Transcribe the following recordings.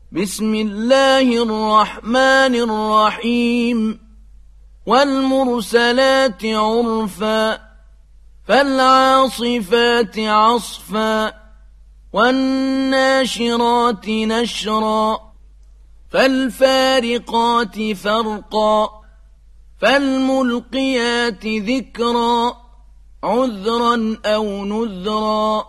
بسم الله الرحمن الرحيم والمرسلات عرفا فالعاصفات عصفا والناشرات نشرا فالفارقات فرقا فالملقيات ذكرا عذرا أو نذرا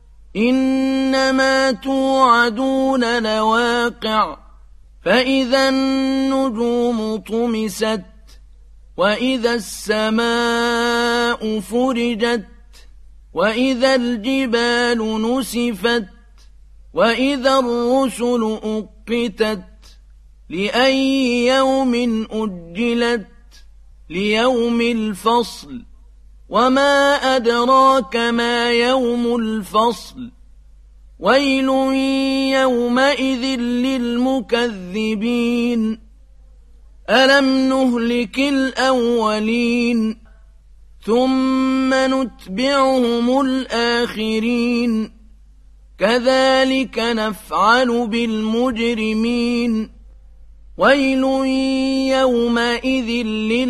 إنما توعدون لواقع فإذا النجوم طمست وإذا السماء فرجت وإذا الجبال نسفت وإذا الرسل أقتت لأي يوم أجلت ليوم الفصل وما أدراك ما يوم الفصل ويل يومئذ للمكذبين ألم نهلك الأولين ثم نتبعهم الآخرين كذلك نفعل بالمجرمين ويل يومئذ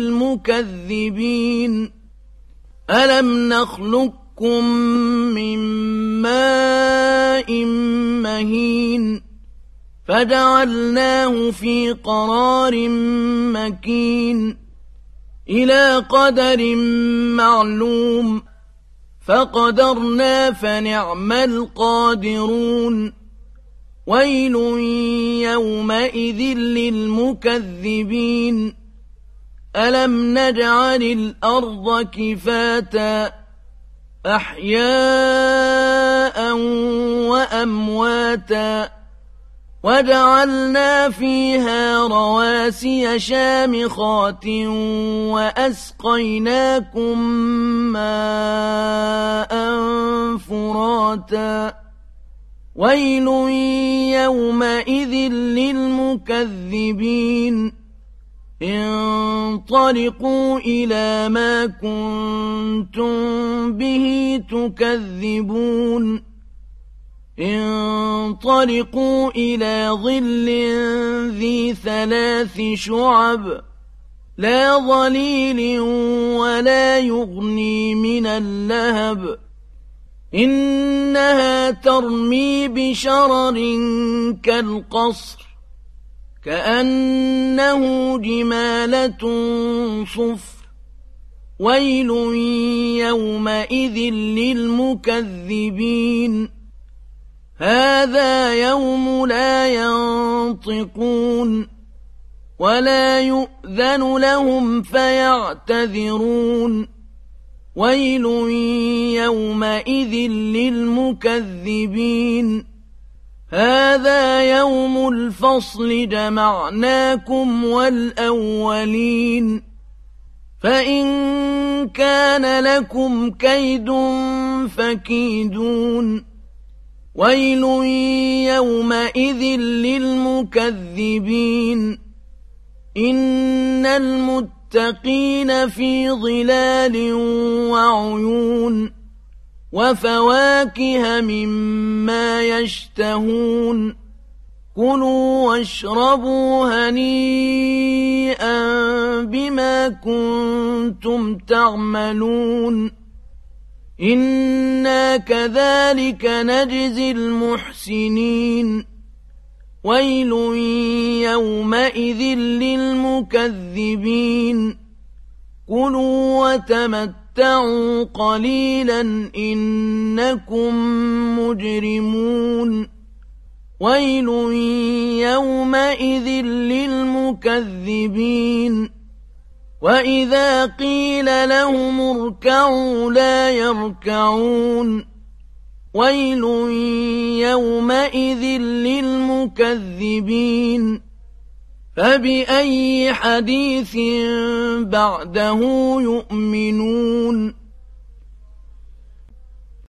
للمكذبين ألم نخلقكم من ماء مهين فجعلناه في قرار مكين إلى قدر معلوم فقدرنا فنعم القادرون ويل يومئذ للمكذبين ألم نجعل الأرض كفاتا أحياء وأمواتا وجعلنا فيها رواسي شامخات وأسقيناكم ماء فراتا ويل يومئذ للمكذبين انطلقوا إلى ما كنتم به تكذبون انطلقوا إلى ظل ذي 3 شعب لا ظليل ولا يغني من اللهب إنها ترمي بشرر كالقصر كأنه جمالة صفر ويل يومئذ للمكذبين هذا يوم لا ينطقون ولا يؤذن لهم فيعتذرون ويل يومئذ للمكذبين هذا يوم الفصل جمعناكم والأولين فإن كان لكم كيد فكيدون ويل يومئذ للمكذبين إن المتقين في ظلال وعيون وفواكه مما يشتهون كلوا واشربوا هنيئا بما كنتم تعملون إنا كذلك نجزي المحسنين ويل يومئذ للمكذبين كلوا وتمتعوا قليلا إنكم مجرمون ويل يومئذ للمكذبين وإذا قيل لهم اركعوا لا يركعون ويل يومئذ للمكذبين فبأي حديث بعده يؤمنون